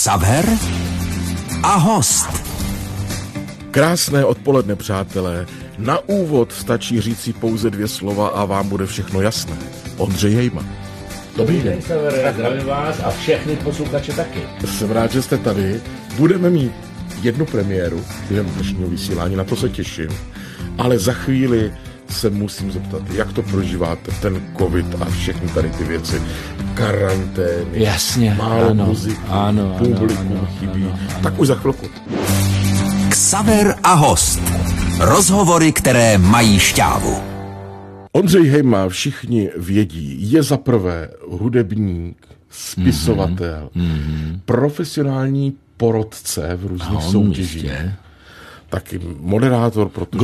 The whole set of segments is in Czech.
Xaver a host. Krásné odpoledne, přátelé. Na úvod stačí říci pouze 2 slova a vám bude všechno jasné. Ondřej Hejma. Dobrý den, Xavere, zdravím vás a všechny posluchače taky. Jsem rád, že jste tady. Budeme mít jednu premiéru během dnešního vysílání, na to se těším. Ale za chvíli se musím zeptat, jak to prožíváte, ten covid a všechny tady ty věci, karantény, jasně, málo ano, muziky, ano, publikum chybí. Tak už za chvilku. Xaver a host. Rozhovory, které mají šťávu. Ondřej Hejma, všichni vědí, je za prvé hudebník, spisovatel, profesionální porotce v různých soutěžích. Taky moderátor, protože...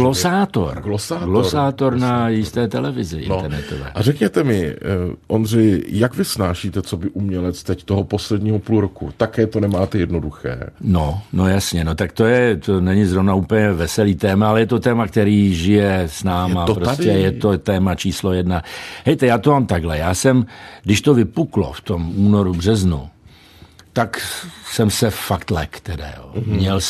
Glosátor na jisté televizi internetové. A řekněte mi, Ondřej, jak vy snášíte, co by umělec teď toho posledního půl roku? Také to nemáte jednoduché. No jasně, tak to není zrovna úplně veselý téma, ale je to téma, který žije s náma. Je to téma číslo 1. Hejte, já to mám takhle. Když to vypuklo v tom únoru, březnu, tak jsem se fakt lek teda, jo.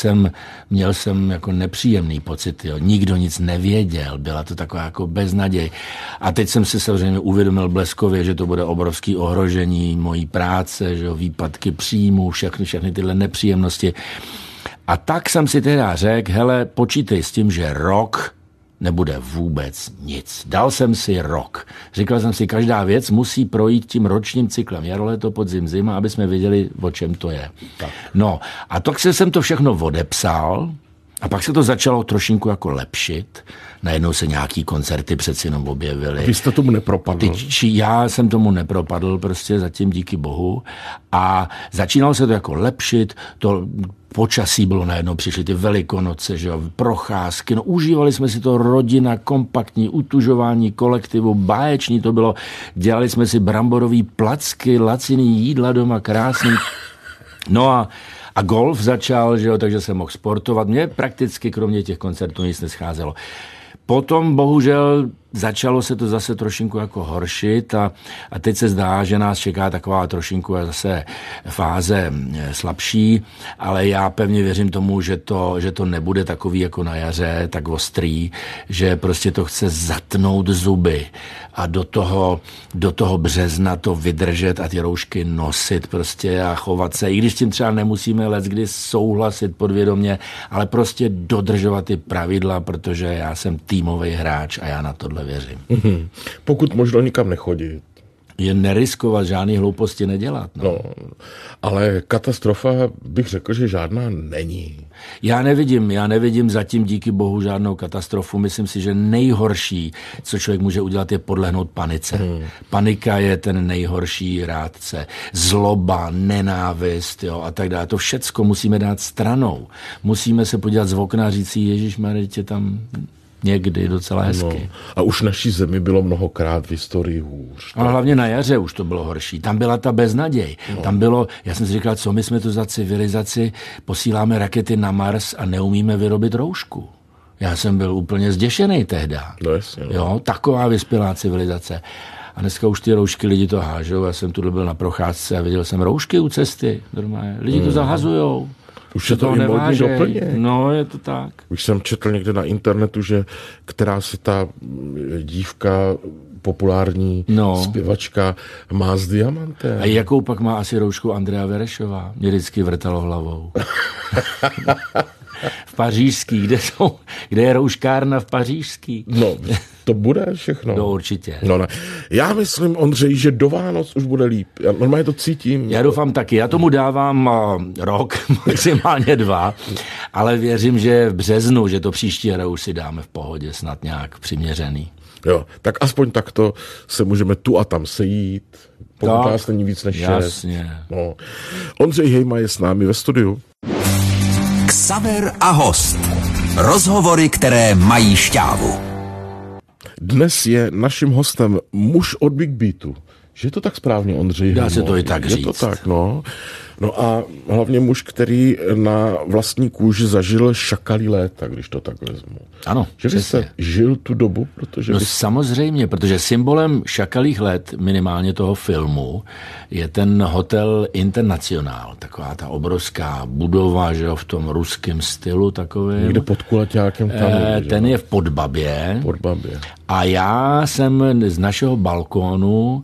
Měl jsem jako nepříjemný pocit, jo. Nikdo nic nevěděl, byla to taková jako beznaděj. A teď jsem si samozřejmě uvědomil bleskově, že to bude obrovský ohrožení mojí práce, že jo, výpadky příjmů, všechny tyhle nepříjemnosti. A tak jsem si teda řekl, hele, počítej s tím, že rok nebude vůbec nic. Dal jsem si rok. Říkal jsem si, každá věc musí projít tím ročním cyklem. Jaro, léto, podzim, zima, aby jsme věděli, o čem to je. Tak. No, a tak jsem to všechno odepsal a pak se to začalo trošinku jako lepšit. Najednou se nějaký koncerty přeci jenom objevily. Vy jste tomu nepropadl? Já jsem tomu nepropadl, prostě zatím díky bohu. A začínalo se to jako lepšit, to počasí bylo najednou, přišly ty Velikonoce, že jo, procházky, užívali jsme si to, rodina, kompaktní, utužování kolektivu, báječní to bylo, dělali jsme si bramborový placky, laciný jídla doma, krásný. No a golf začal, že jo, takže jsem mohl sportovat. Mně prakticky kromě těch koncertů nic nescházelo. Potom bohužel začalo se to zase trošinku jako horšit a teď se zdá, že nás čeká taková trošinku zase fáze slabší, ale já pevně věřím tomu, že to nebude takový jako na jaře, tak ostrý, že prostě to chce zatnout zuby a do toho března to vydržet a ty roušky nosit prostě a chovat se, i když tím třeba nemusíme leckdy souhlasit podvědomě, ale prostě dodržovat ty pravidla, protože já jsem týmový hráč a já na tohle věřím. Pokud možno nikam nechodit. Je neriskovat, žádný hlouposti nedělat. No, ale katastrofa bych řekl, že žádná není. Já nevidím zatím díky bohu žádnou katastrofu. Myslím si, že nejhorší, co člověk může udělat, je podlehnout panice. Panika je ten nejhorší rádce. Zloba, nenávist, jo, a tak dále. To všecko musíme dát stranou. Musíme se podívat z okna a říct si, ježišmarja, tě tam někdy docela hezky. No, a už naší zemi bylo mnohokrát v historii hůř. Ale hlavně na jaře už to bylo horší. Tam byla ta beznaděj. Tam bylo, já jsem si říkal, co my jsme to za civilizaci, posíláme rakety na Mars a neumíme vyrobit roušku. Já jsem byl úplně zděšený tehda. No jasně. No. Jo, taková vyspělá civilizace. A dneska už ty roušky lidi to hážou. Já jsem tu byl na procházce a viděl jsem roušky u cesty. Normálně. Lidi to zahazujou. Už se to i modní doplně. No, je to tak. Už jsem četl někde na internetu, že která si ta dívka, populární zpěvačka, má s diamantem. A jakou pak má asi roušku Andrea Verešová? Mě vždycky vrtalo hlavou. V Pařížský, kde je rouškárna v Pařížský? No, to bude všechno. No, určitě. No, ne. Já myslím, Ondřej, že do Vánoc už bude líp. Já normálně to cítím. Já doufám taky. Já tomu dávám rok, maximálně 2, ale věřím, že v březnu, že to příští hra už si dáme v pohodě, snad nějak přiměřený. Jo, tak aspoň takto se můžeme tu a tam sejít. Pokud nás není víc než 6. Jasně. No. Ondřej Hejma je s námi ve studiu. Xaver a host. Rozhovory, které mají šťávu. Dnes je naším hostem muž od Big Beatu. Že je to tak správně, Ondřej? Dá se to i tak říct. Je to tak, no. No a hlavně muž, který na vlastní kůži zažil šakalí léta, když to tak vezmu. Ano, že vy jste žil tu dobu, protože... No samozřejmě, protože symbolem šakalích let, minimálně toho filmu, je ten hotel Internacionál, taková ta obrovská budova, že jo, v tom ruském stylu takovým. Někde pod Kulaťákem tam. Ten je v Podbabě. A já jsem z našeho balkónu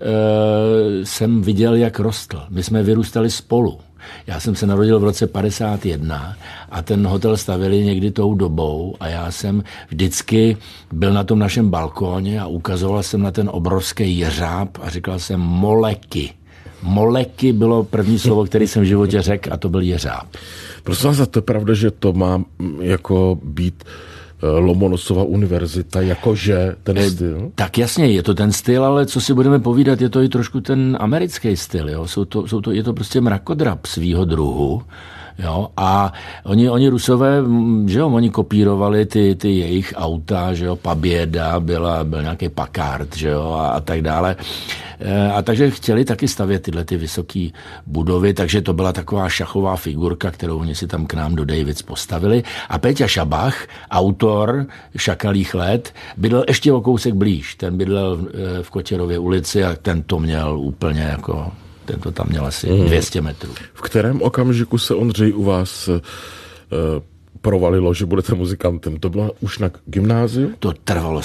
jsem viděl, jak rostl. My jsme vyrůstali spolu. Já jsem se narodil v roce 51 a ten hotel stavili někdy tou dobou a já jsem vždycky byl na tom našem balkóně a ukazoval jsem na ten obrovský jeřáb a říkal jsem moleky. Moleky bylo první slovo, které jsem v životě řekl a to byl jeřáb. Prosím vás, to je pravda, že to má jako být Lomonosova univerzita, jakože ten styl? Tak jasně, je to ten styl, ale co si budeme povídat, je to i trošku ten americký styl. Jo? Je to prostě mrakodrap svýho druhu. Jo? A oni Rusové, že jo, oni kopírovali ty jejich auta, že jo, Paběda, byl nějaký Packard, že jo, a tak dále. A takže chtěli taky stavět tyhle ty vysoké budovy, takže to byla taková šachová figurka, kterou oni si tam k nám do Davids postavili. A Péťa Šabach, autor Šakalích let, bydlel ještě o kousek blíž. Ten bydlel v Kotěrově ulici a ten to měl úplně jako... Ten to tam měl asi 200 metrů. V kterém okamžiku se, Ondřej, u vás provalilo, že budete muzikantem? To bylo už na gymnáziu? To trvalo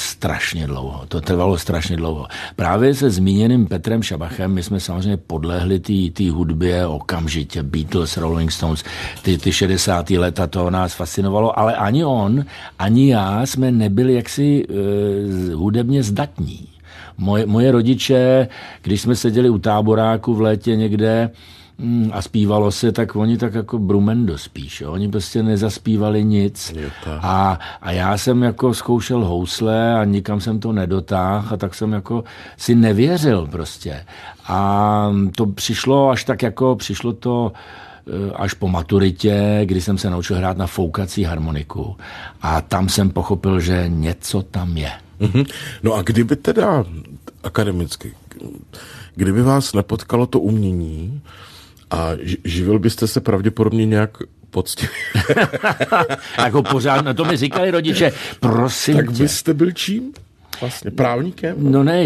strašně dlouho. Právě se zmíněným Petrem Šabachem my jsme samozřejmě podlehli té hudbě okamžitě. Beatles, Rolling Stones, ty 60. leta, to nás fascinovalo, ale ani on, ani já jsme nebyli jaksi hudebně zdatní. Moje rodiče, když jsme seděli u táboráku v létě někde a zpívalo se, tak oni tak jako Brumendo spíš. Jo? Oni prostě nezaspívali nic. A já jsem jako zkoušel housle a nikam jsem to nedotáhl a tak jsem jako si nevěřil prostě. A to přišlo až po maturitě, kdy jsem se naučil hrát na foukací harmoniku. A tam jsem pochopil, že něco tam je. No a kdyby teda akademicky, kdyby vás nepotkalo to umění a živil byste se pravděpodobně nějak poctivě. Jako pořád, na to mi říkali rodiče, prosím tak tě. byste byl čím? Vlastně právníkem? No ne,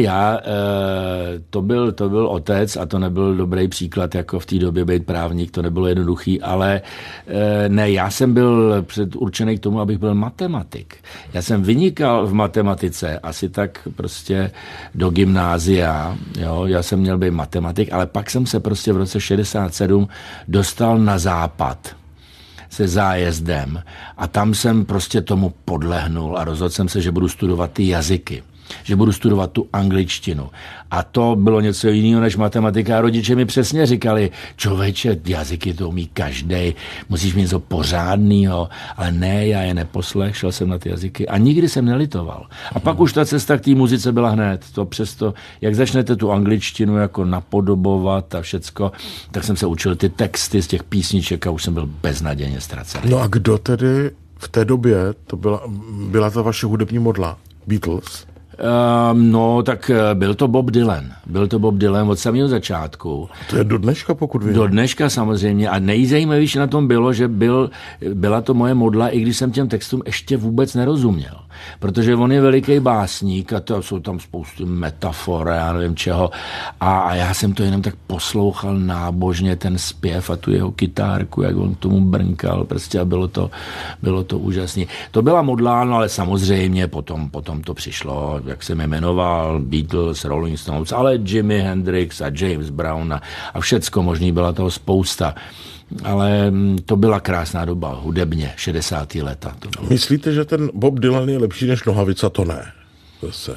to byl otec a to nebyl dobrý příklad, jako v té době být právník, to nebylo jednoduchý, ale ne, já jsem byl předurčený k tomu, abych byl matematik. Já jsem vynikal v matematice, asi tak prostě do gymnázia, jo, já jsem měl být matematik, ale pak jsem se prostě v roce 67 dostal na západ se zájezdem a tam jsem prostě tomu podlehnul a rozhodl jsem se, že budu studovat ty jazyky, že budu studovat tu angličtinu. A to bylo něco jiného než matematika. A rodiče mi přesně říkali, člověče, jazyky to umí každej, musíš mít něco pořádného, ale ne, já je neposlech, šel jsem na ty jazyky a nikdy jsem nelitoval. A pak už ta cesta k té muzice byla hned. To přesto, jak začnete tu angličtinu jako napodobovat a všecko, tak jsem se učil ty texty z těch písniček a už jsem byl beznadějně ztracený. No a kdo tedy v té době, to byla ta vaše hudební modla? Beatles? No, tak byl to Bob Dylan od samého začátku. To je do dneška, pokud vím. Do dneška samozřejmě. A nejzajímavější na tom bylo, že byla to moje modla, i když jsem těm textům ještě vůbec nerozuměl. Protože on je veliký básník a to jsou tam spousty metafor, já nevím čeho. A já jsem to jenom tak poslouchal nábožně, ten zpěv a tu jeho kytárku, jak on k tomu brnkal. Prostě a bylo to úžasné. To byla modla, no ale samozřejmě potom to přišlo, jak jsem je jmenoval, Beatles, Rolling Stones, ale Jimi Hendrix a James Brown a všecko možný, byla toho spousta. Ale to byla krásná doba, hudebně, 60. leta. Myslíte, že ten Bob Dylan je lepší než Nohavica? To ne. Zase.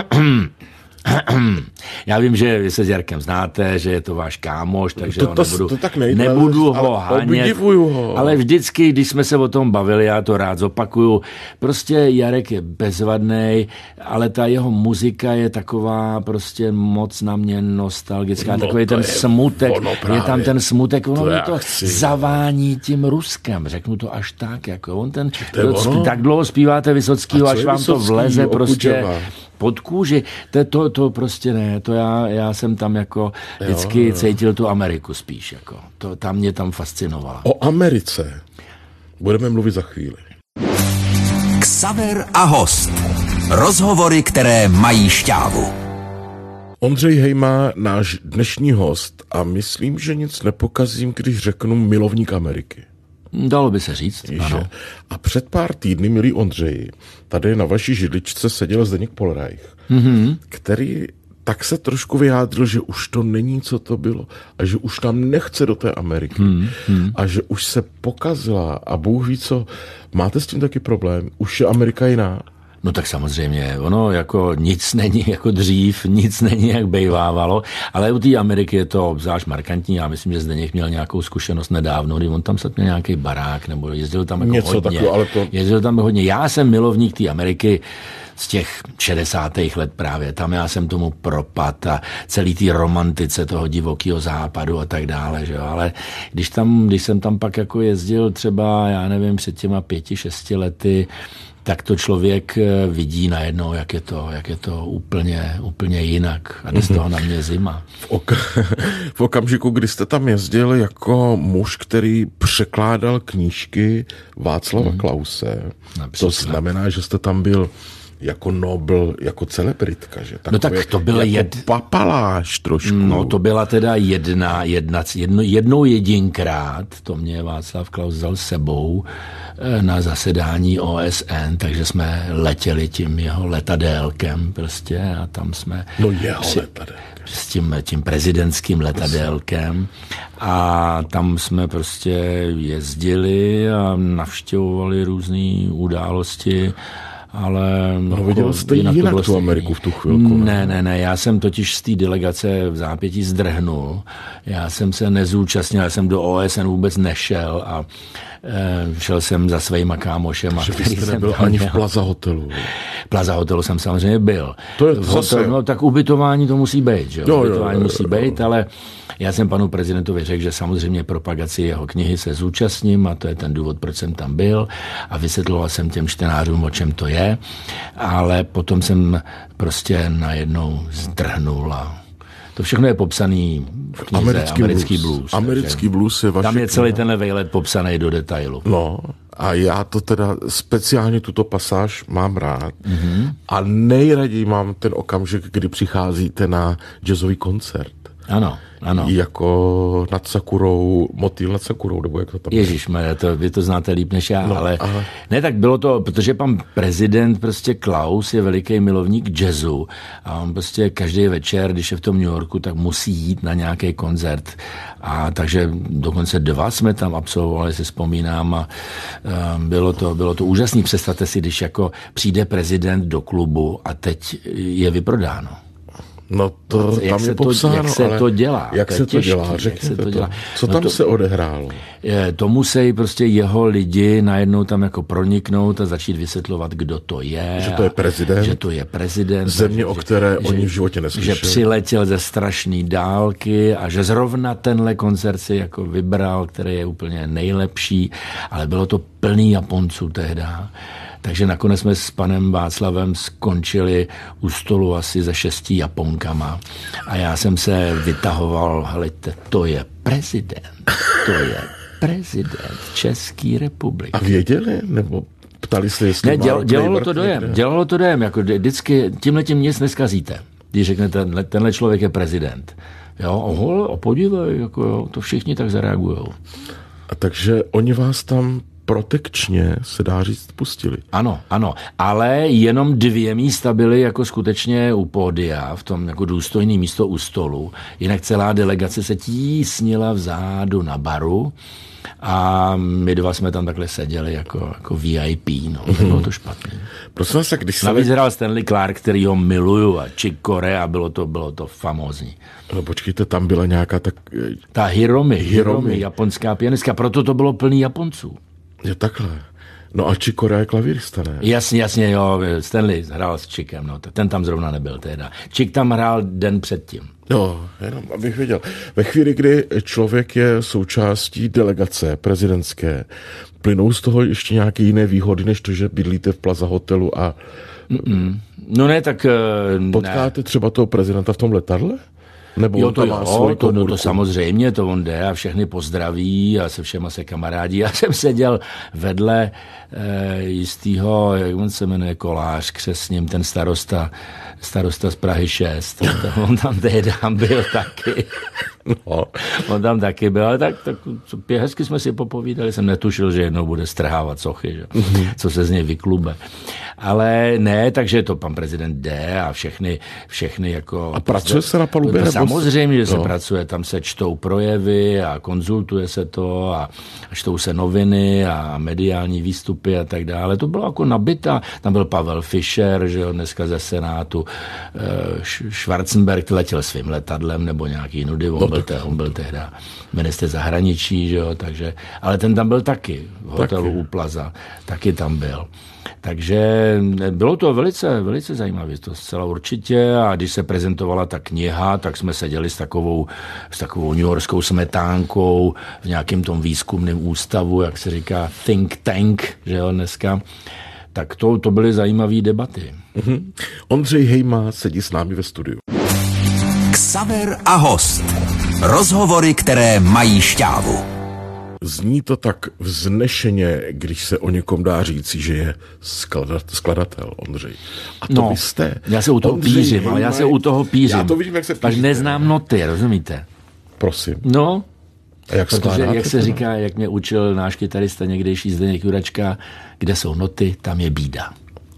Já vím, že vy se s Jarkem znáte, že je to váš kámoš, takže nejde, nebudu ho hánět. Ale vždycky, když jsme se o tom bavili, já to rád zopakuju, prostě Jarek je bezvadnej, ale ta jeho muzika je taková prostě moc na mě nostalgická, takový ten smutek, je tam ten smutek, ono mi to zavání tím Ruskem, řeknu to až tak, jako on tak dlouho zpíváte Vysockýho, až vám to vleze prostě. pod kůži, to prostě ne, to já jsem tam jako vždycky cítil tu Ameriku spíš, jako. Ta mě tam fascinovala. O Americe budeme mluvit za chvíli. Xaver a host. Rozhovory, které mají šťávu. Ondřej Hejma, náš dnešní host, a myslím, že nic nepokazím, když řeknu milovník Ameriky. Dalo by se říct, ano. A před pár týdny, milý Ondřeji, tady na vaší židličce seděl Zdeněk Polreich, který tak se trošku vyjádřil, že už to není, co to bylo, a že už tam nechce do té Ameriky a že už se pokazila a Bůh ví co. Máte s tím taky problém? Už je Amerika jiná? No tak samozřejmě, ono jako nic není jako dřív, nic není jak bejvávalo, ale u té Ameriky je to obzvlášť markantní. Já myslím, že Zdeněk měl nějakou zkušenost nedávno, kdy on tam měl nějaký barák, nebo jezdil tam jako něco hodně. Takového, ale to... Jezdil tam hodně. Já jsem milovník té Ameriky z těch 60. let právě. Tam já jsem tomu propad a celý té romantice toho divokého západu a tak dále, že jo. Ale když jsem tam pak jako jezdil třeba, já nevím, před těma 5-6 lety, tak to člověk vidí najednou, jak je to úplně jinak. A jde z toho na mě zima. V okamžiku, kdy jste tam jezdil jako muž, který překládal knížky Václava Klause, to znamená, že jste tam byl jako Nobel, jako celebritka, že? No tak to byl jako papaláš trošku. No to byla teda jednou jedinkrát, to mě Václav Klaus vzal sebou na zasedání OSN, takže jsme letěli tím jeho letadélkem prostě a tam jsme... No jeho letadélkem. S tím prezidentským letadélkem a tam jsme prostě jezdili a navštěvovali různé události. Ale no, viděl jste jinak tu Ameriku v tu chvilku. Ne, já jsem totiž z té delegace v zápětí zdrhnul. Já jsem se nezúčastnil, já jsem do OSN vůbec nešel a šel jsem za svýma kámošema. Takže jste nebyl ani v Plaza hotelu. Plaza hotelu jsem samozřejmě byl. To je zase... No tak ubytování to musí být, že jo? Ubytování musí být, ale já jsem panu prezidentovi řekl, že samozřejmě propagaci jeho knihy se zúčastním a to je ten důvod, proč jsem tam byl a vysvětloval jsem těm čtenářům, o čem to je, ale potom jsem prostě najednou zdrhnul a to všechno je popsaný v knize Americký blues. Americký blues je vaše tam je celý tenhle vejlet popsaný do detailu. No a já to teda speciálně tuto pasáž mám rád a nejraději mám ten okamžik, kdy přicházíte na jazzový koncert. Ano. Jako nad Sakurou, motýl nad Sakurou, nebo jak to tam... Ježišmarja, vy to znáte líp než já, ale... Ne, tak bylo to, protože pan prezident prostě Klaus je veliký milovník jazzu a on prostě každý večer, když je v tom New Yorku, tak musí jít na nějaký koncert. A takže dokonce 2 jsme tam absolvovali, si vzpomínám, a bylo to úžasný. Představte si, když jako přijde prezident do klubu a teď je vyprodáno. No to tam je popsáno, jak se to dělá. Jak se to dělá, řekněte to. Co tam se odehrálo? To musí prostě jeho lidi najednou tam jako proniknout a začít vysvětlovat, kdo to je. Že to je prezident. Že to je prezident. Země, o které oni v životě neslyšeli. Že přiletěl ze strašné dálky a že zrovna tenhle koncert si jako vybral, který je úplně nejlepší, ale bylo to plný Japonců tehda. Takže nakonec jsme s panem Václavem skončili u stolu asi se 6 Japonkama a já jsem se vytahoval, helejte, to je prezident České republiky. A věděli, nebo ptali se, jestli dělalo to dojem, jako vždycky tímhletím nic neskazíte, když řeknete, tenhle člověk je prezident. Jo, podívej, jako jo, to všichni tak zareagujou. A takže oni vás tam protekčně, se dá říct, pustili. Ano, ale jenom 2 místa byly jako skutečně u pódia, v tom jako důstojný místo u stolu, jinak celá delegace se tísnila vzadu na baru a my 2 jsme tam takhle seděli jako VIP, no, bylo to špatný. Prosím vás, když se... Navíc hrál Stanley Clarke, který ho miluju, a Chick Corea, bylo to famózní. No počkejte, tam byla nějaká tak... Ta Hiromi, japonská pianistka, proto to bylo plný Japonců. Je takhle. No a Chick Corea je klavírista, ne? Jasně, jo, Stanley hrál s Chickem, no, ten tam zrovna nebyl teda. Chick tam hrál den předtím. Jo, jenom abych věděl. Ve chvíli, kdy člověk je součástí delegace prezidentské, plynou z toho ještě nějaké jiné výhody, než to, že bydlíte v Plaza hotelu a... No ne, tak... Potkáte třeba toho prezidenta v tom letadle? Nebo jo, to samozřejmě, to on jde a všechny pozdraví a se všema se kamarádí. Já jsem seděl vedle jistýho, jak on se jmenuje, Kolář, křesním, ten starosta z Prahy 6. On tam tehdy byl taky. No. On tam taky byl, ale tak hezky jsme si popovídali, jsem netušil, že jednou bude strhávat sochy, že? Co se z něj vyklube. Ale ne, takže to pan prezident jde a všechny jako... A pracuje se na palubě? No, samozřejmě, že se pracuje, tam se čtou projevy a konzultuje se to a čtou se noviny a mediální výstupy a tak dále. To bylo jako nabitá. Tam byl Pavel Fischer, že jo, dneska ze Senátu, Schwarzenberg letěl svým letadlem nebo nějaký nudy, on byl tehda ministr zahraničí, že jo, takže, ale ten tam byl taky v hotelu u Plaza, taky tam byl. Takže bylo to velice, velice zajímavé, to zcela určitě, a když se prezentovala ta kniha, tak jsme seděli s takovou newyorskou smetánkou v nějakém tom výzkumném ústavu, jak se říká think tank, že jo, dneska. Tak to byly zajímavé debaty. Ondřej Hejma sedí s námi ve studiu. Xaver a host. Rozhovory, které mají šťávu. Zní to tak vznešeně, když se o někom dá říci, že je skladatel, Ondřej. A to vy jste. Já se u toho pířím, ale já se u toho pířím. Já to vidím, jak se píříte. Až neznám noty, rozumíte? Prosím. No, a jak protože jak se říká, jak mě učil náš kytarista někdejší Zdeněk Juračka, kde jsou noty, tam je bída.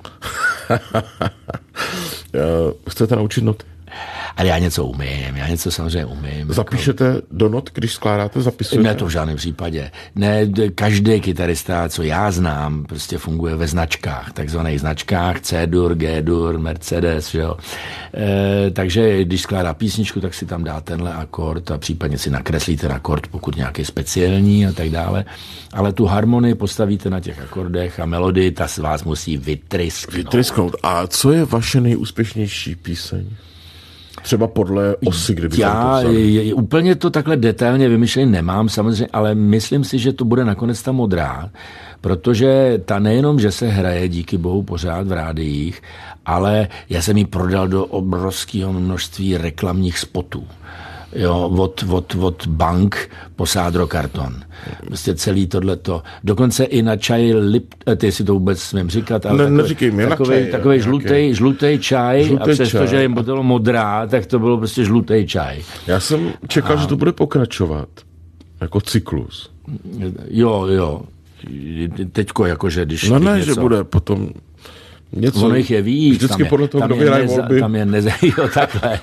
Chcete naučit noty? Ale já něco umím, samozřejmě umím. Zapíšete do not, když skládáte, zapisujete? Ne, to v žádném případě. Ne, každý kytarista, co já znám, prostě funguje ve značkách, takzvaných značkách, C-dur, G-dur, Mercedes, že jo. Takže když skládá písničku, tak si tam dá tenhle akord a případně si nakreslíte ten akord, pokud nějaký speciální a tak dále. Ale tu harmonii postavíte na těch akordech a melodii, ta z vás musí vytrysknout. A co je vaše nejúspěšnější píseň? Třeba podle osy, kdybychom to vzali. Úplně to takhle detailně vymyšlený nemám samozřejmě, ale myslím si, že to bude nakonec ta Modrá, protože ta nejenom, že se hraje díky bohu pořád v rádiích, ale já jsem ji prodal do obrovského množství reklamních spotů. Jo, od bank po Sádro Karton. Prostě celý tohleto. Dokonce i na čaj ty si to vůbec smím říkat, ale takový žlutý čaj a přestože jim bylo Modrá, tak to bylo prostě žlutý čaj. Já jsem čekal, že to bude pokračovat. Jako cyklus. Jo. Teďko jakože, když... No ne, něco... že bude potom... Něco, ono jich je víc. Vždycky podle toho, kdo vyhraje volby. Tam je jo, takhle.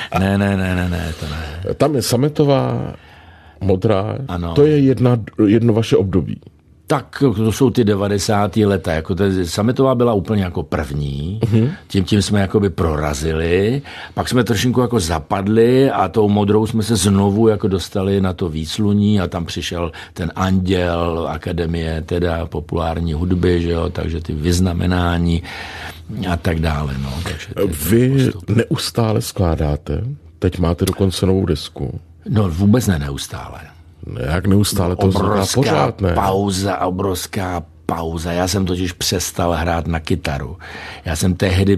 Ne, to ne. Tam je Sametová, Modrá, ano. To je jedno vaše období. Tak to jsou ty 90. leta. Jako Sametová byla úplně jako první, tím jsme jakoby prorazili, pak jsme trošinku jako zapadli a tou Modrou jsme se znovu jako dostali na to výsluní a tam přišel ten Anděl, Akademie teda populární hudby, že jo, takže ty vyznamenání a tak dále. No. Takže vy neustále skládáte, teď máte dokonce novou desku. No vůbec neustále. Jak neustále to znamená pořád, ne? Obrovská pauza. Já jsem totiž přestal hrát na kytaru. Já jsem tehdy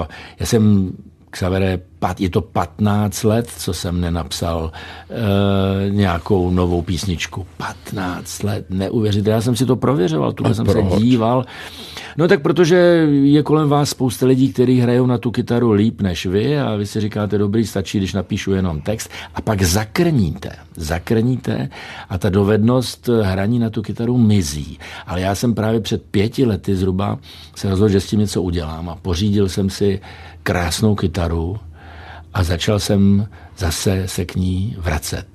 Xavere, je to 15 let, co jsem nenapsal nějakou novou písničku. 15 let, neuvěřitelné. Já jsem si to prověřoval, tuhle jsem se díval. No tak protože je kolem vás spousta lidí, kteří hrajou na tu kytaru líp než vy a vy si říkáte, dobrý, stačí, když napíšu jenom text a pak zakrníte a ta dovednost hraní na tu kytaru mizí. Ale já jsem právě před 5 lety zhruba se rozhodl, že s tím něco udělám a pořídil jsem si krásnou kytaru a začal jsem zase se k ní vracet.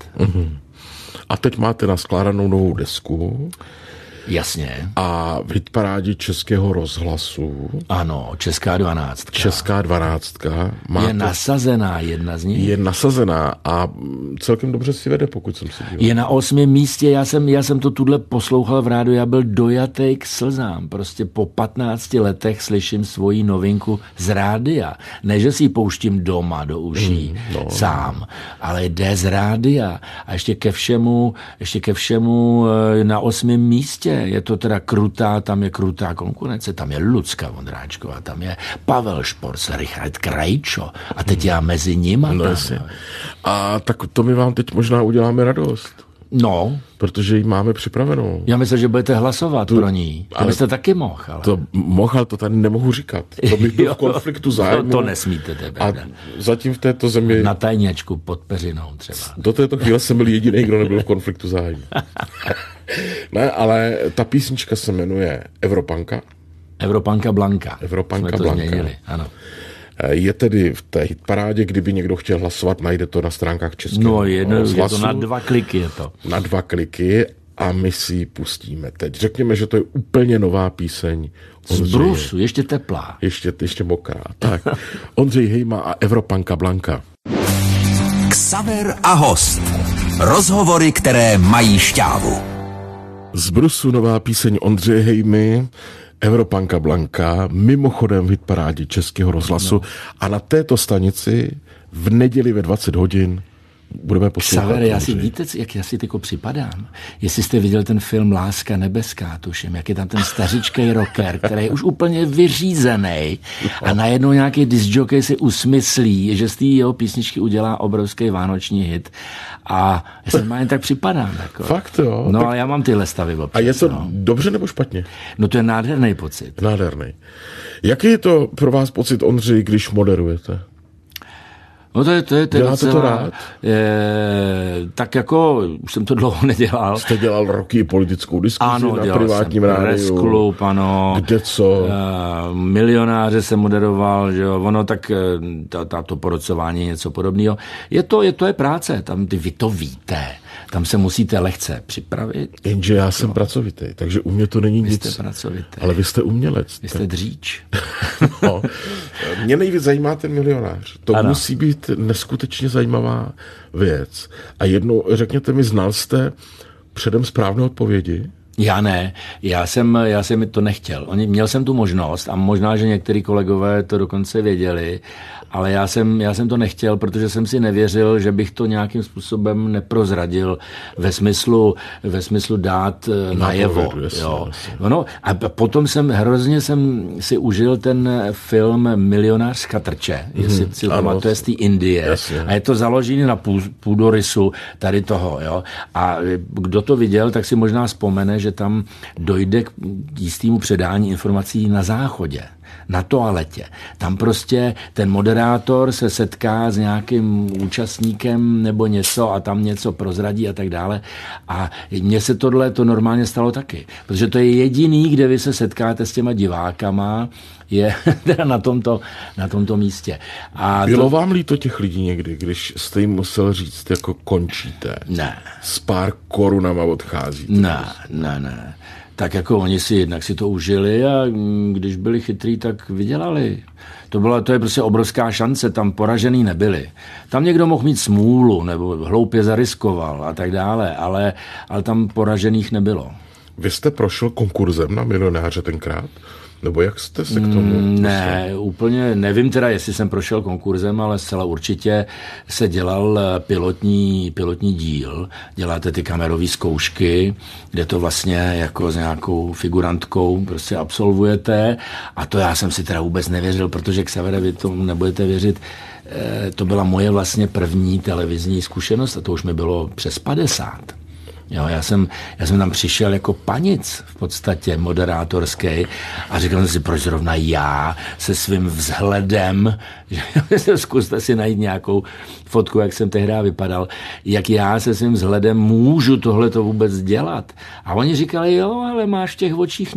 A teď máte naskládanou novou desku. Jasně. A v hitparádě Českého rozhlasu. Ano, Česká 12. Česká 12. Je nasazená jedna z nich. Je nasazená a celkem dobře si vede, pokud jsem si díval. Je na 8. místě, já jsem to tuhle poslouchal v rádiu, já byl dojatý k slzám. Prostě po 15 letech slyším svoji novinku z rádia. Ne, že si ji pouštím doma do uší sám, ale jde z rádia. A ještě ke všemu na 8. místě. je to teda krutá, tam je krutá konkurence, tam je Lucka Vondráčková, tam je Pavel Šporc, Richard Krajčo a teď já mezi nima. No, a tak to my vám teď možná uděláme radost. No. Protože ji máme připravenou. Já myslím, že budete hlasovat pro ní. To byste taky mohl. Ale... To mohl, ale to tady nemohu říkat. To bych byl v konfliktu zájmu. To nesmíte, tebe. A zatím v této zemi... Na tajněčku pod peřinou třeba. Do této chvíle jsem byl jediný, kdo nebyl v konfliktu zájmu. Ne, ale ta písnička se jmenuje Evropanka. Evropanka Blanka. Evropanka Jsme to Blanka. změnili, ano. Je tedy v té hitparádě, kdyby někdo chtěl hlasovat, najde to na stránkách Českého rozhlasu. Je to na 2 kliky. Je to. Na 2 kliky a my si ji pustíme teď. Řekněme, že to je úplně nová píseň. Z brusu, ještě teplá. Ještě mokrá. Tak, Ondřej Hejma a Evropanka Blanka. Xaver a host. Rozhovory, které mají šťávu. Z brusu nová píseň Ondřeje Hejmy, Evropanka Blanka, mimochodem v hitparádě Českého rozhlasu. A na této stanici v neděli ve 20 hodin budeme poslouchat. Xaver, já si víte, jak já si tyko připadám? Jestli jste viděl ten film Láska nebeská, tuším, jak je tam ten stařičkej rocker, který je už úplně vyřízený a najednou nějaký discjockey si usmyslí, že z té jeho písničky udělá obrovský vánoční hit. A já se jen tak připadám. Jako. Fakt jo? No, tak... ale já mám ty stavy občas. A je to dobře nebo špatně? No to je nádherný pocit. Nádherný. Jaký je to pro vás pocit, Ondřej, když moderujete? No to je děláte docela, to rád? Tak jako, už jsem to dlouho nedělal. Jste dělal roky politickou diskuzi ano, na privátním rádiu. Press Club, ano. Kde co? Milionáře jsem moderoval, že jo. Ono tak, to porocování je něco podobného. To je práce, tam vy to víte. Tam se musíte lehce připravit. Jenže já jsem pracovitý, takže u mě to není nic. Vy jste pracovitý. Ale vy jste umělec. Vy jste dříč. No, mě nejvíc zajímá ten Milionář. To ano. Musí být neskutečně zajímavá věc. A jednou, řekněte mi, znal jste předem správné odpovědi? Já ne, já jsem to nechtěl. Měl jsem tu možnost a možná, že některý kolegové to dokonce věděli, ale já jsem to nechtěl, protože jsem si nevěřil, že bych to nějakým způsobem neprozradil ve smyslu dát najevo. Jo. No, a potom hrozně jsem si užil ten film Milionář z chatrče, jestli si to je z té Indie. Jasně. A je to založené na půdorysu tady toho. Jo. A kdo to viděl, tak si možná vzpomene, že tam dojde k jistému předání informací na záchodě, na toaletě. Tam prostě ten moderátor se setká s nějakým účastníkem nebo něco a tam něco prozradí a tak dále. A mně se to normálně stalo taky. Protože to je jediný, kde vy se setkáte s těma divákama, je teda na tomto místě. A bylo vám líto těch lidí někdy, když jste jim musel říct, jako končíte? Ne. S pár korunama odcházíte? Ne. Tak jako oni jednak si to užili a když byli chytrý, tak vydělali. To je prostě obrovská šance, tam poražený nebyli. Tam někdo mohl mít smůlu nebo hloupě zariskoval a tak dále, ale tam poražených nebylo. Vy jste prošel konkurzem na Milionáře tenkrát? Nebo jak jste se k tomu... Ne, úplně nevím teda, jestli jsem prošel konkurzem, ale zcela určitě se dělal pilotní díl. Děláte ty kamerové zkoušky, kde to vlastně jako s nějakou figurantkou prostě absolvujete. A to já jsem si teda vůbec nevěřil, protože Xavere, vy tomu nebudete věřit, to byla moje vlastně první televizní zkušenost a to už mi bylo přes 50. Jo, já jsem tam přišel jako panic v podstatě moderátorský a říkal jsem si, proč zrovna já se svým vzhledem, že zkuste si najít nějakou fotku, jak jsem tehdy vypadal, jak já se svým vzhledem můžu tohleto vůbec dělat. A oni říkali, jo, ale máš v těch očích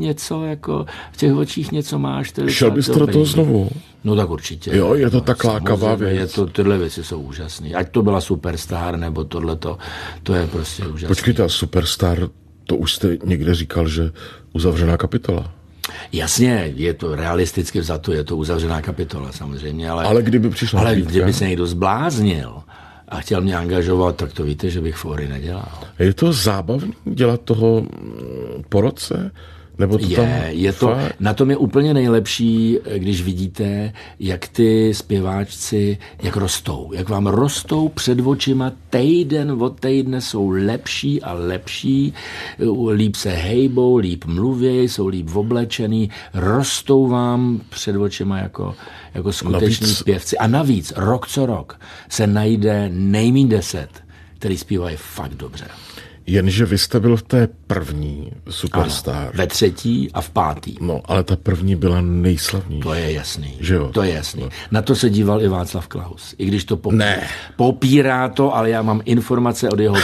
něco máš. Šel byste do toho znovu? No tak určitě. Jo, je to tak lákavá věc. Tyhle věci jsou úžasné. Ať to byla Superstar, nebo tohleto, to je prostě úžasné. Počkejte, a Superstar, to už jste někde říkal, že uzavřená kapitola. Jasně, je to realisticky vzato, je to uzavřená kapitola samozřejmě, ale kdyby přišla ale nabídka? Kdyby se někdo zbláznil a chtěl mě angažovat, tak to víte, že bych fóry nedělal. Je to zábavný dělat toho po roce? Nebo to tam je to, na tom je úplně nejlepší, když vidíte, jak ty zpěváčci, jak rostou. Jak vám rostou před očima, týden od týdne jsou lepší a lepší, líp se hejbou, líp mluví, jsou líp oblečený, rostou vám před očima jako skuteční zpěvci. A navíc, rok co rok se najde nejmíň 10, který zpívají fakt dobře. Jenže vy jste byl v té první Superstar. Ano, ve 3. a v 5. No, ale ta první byla nejslavnější. To je jasný. Že jo? To je jasný. Na to se díval i Václav Klaus. I když to popírá to, ale já mám informace od jeho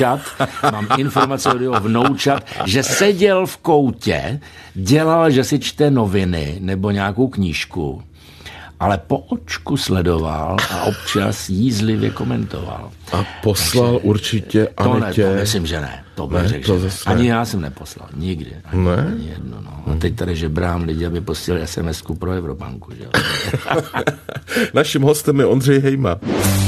vnoučat, že seděl v koutě, dělal, že si čte noviny nebo nějakou knížku, ale po očku sledoval a občas jízlivě komentoval. A poslal určitě Anetě. To myslím, že ne. To bych řekl, že ani já jsem neposlal. Nikdy. Ani jedno. No. A teď tady žebrám lidi, aby posílali SMS-ku pro Evropanku. Že? Naším hostem je Ondřej Hejma.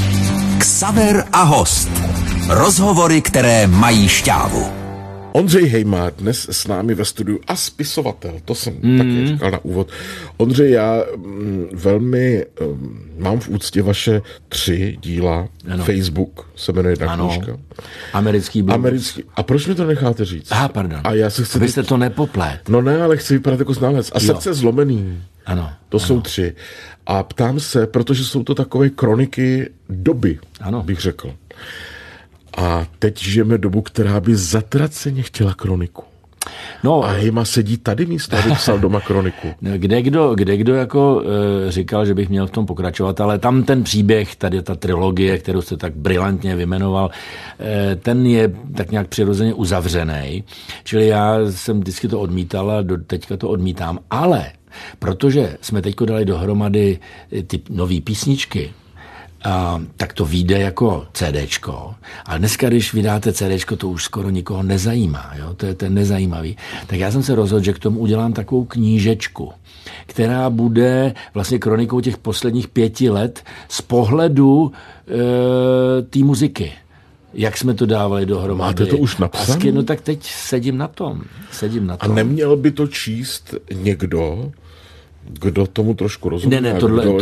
Xaver a host. Rozhovory, které mají šťávu. Ondřej Hejma dnes s námi ve studiu a spisovatel, to jsem taky říkal na úvod. Ondřej, já velmi mám v úctě vaše 3 díla. Ano. Facebook se jmenuje jedna knížka. Americký blues. A proč mi to necháte říct? Pardon. A já se chci... Abyste to nepoplét. No ne, ale chci vypadat jako znalec. A Srdce zlomený. Ano. To jsou 3. A ptám se, protože jsou to takové kroniky doby, bych řekl. A teď žijeme dobu, která by zatraceně chtěla kroniku. No, a Hejma sedí tady místo, aby psal doma kroniku. Kdo jako říkal, že bych měl v tom pokračovat, ale tam ten příběh, tady ta trilogie, kterou jste tak brilantně vyjmenoval, ten je tak nějak přirozeně uzavřený. Čili já jsem vždycky to odmítal a teďka to odmítám. Ale protože jsme teďko dali dohromady ty nový písničky, tak to vyjde jako CDčko. Ale dneska, když vydáte CDčko, to už skoro nikoho nezajímá. Jo? To je ten nezajímavý. Tak já jsem se rozhodl, že k tomu udělám takovou knížečku, která bude vlastně kronikou těch posledních 5 let z pohledu té muziky. Jak jsme to dávali dohromady. Máte to už napsané? No tak teď sedím na tom. A neměl by to číst někdo, kdo tomu trošku rozumí? Ne,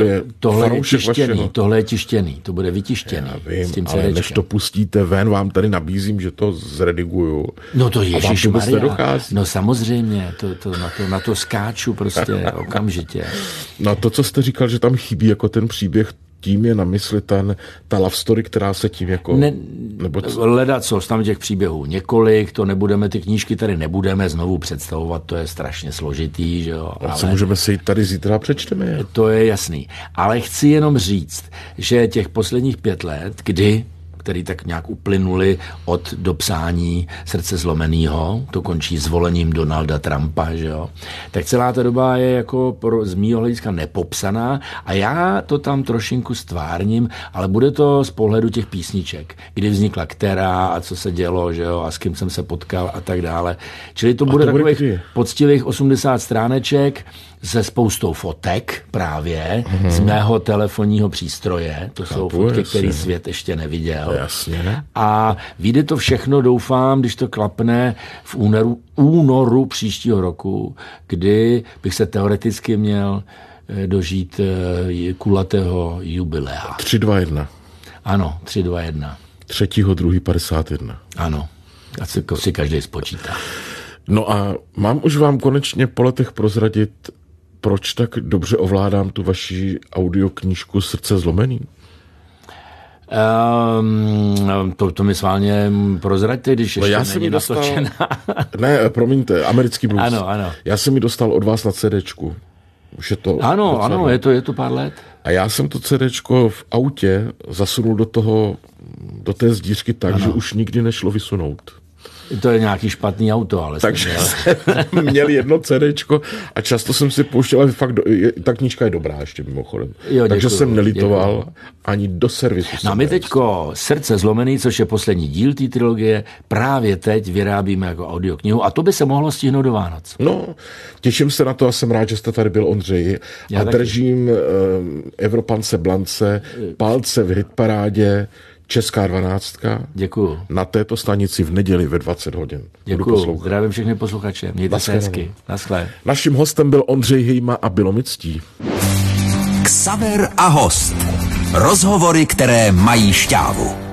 tohle je tištěný, to bude vytištěný. Já vím, s tím ale než to pustíte ven, vám tady nabízím, že to zrediguju. No to ježišmarja, no samozřejmě, na to skáču prostě okamžitě. No to, co jste říkal, že tam chybí jako ten příběh, tím je na mysli ta love story, která se tím jako... Ledacos, tam těch příběhů několik, ty knížky tady nebudeme znovu představovat, to je strašně složitý, že jo. Ale můžeme si jít tady zítra přečteme. To je jasný. Ale chci jenom říct, že těch posledních 5 let, který tak nějak uplynuli od dopsání Srdce zlomenýho, to končí zvolením Donalda Trumpa, že jo, tak celá ta doba je jako z mýho hlediska nepopsaná a já to tam trošinku stvárním, ale bude to z pohledu těch písniček, kdy vznikla která a co se dělo, že jo, a s kým jsem se potkal a tak dále. Čili to bude takových poctivých 80 stráneček se spoustou fotek právě z mého telefonního přístroje. To jsou fotky, které svět ještě neviděl. Jasně. A vyjde to všechno, doufám, když to klapne v únoru příštího roku, kdy bych se teoreticky měl dožít kulatého jubilea. 3-2-1. Ano, 3-2-1. 3.2.51. Ano, a si každý spočítá. No a mám už vám konečně po letech prozradit, proč tak dobře ovládám tu vaši audioknížku Srdce zlomený? To mi sválně prozraďte, když ještě není natočená. Ne, promiňte, Americký blues. Ano. Já jsem ji dostal od vás na CDčku. Už je to... Ano, je to pár let. A já jsem to CDčko v autě zasunul do té zdířky tak, že už nikdy nešlo vysunout. To je nějaký špatný auto, ale takže jsem měl jedno CDčko a často jsem si pouštěl, ale fakt ta knížka je dobrá ještě mimochodem. Takže jsem nelitoval ani do servisu. No my teďko Srdce zlomený, což je poslední díl té trilogie, právě teď vyrábíme jako audioknihu a to by se mohlo stihnout do Vánoc. No, těším se na to a jsem rád, že jste tady byl, Ondřej. A držím Evropance Blance, palce v hitparádě. Česká 12. Děkuju. Na této stanici v neděli ve 20 hodin. Děkuju. Zdravím všechny posluchače. Mějte se hezky. Naschle. Naším hostem byl Ondřej Hejma a bylo mi ctí. Xaver a host. Rozhovory, které mají šťávu.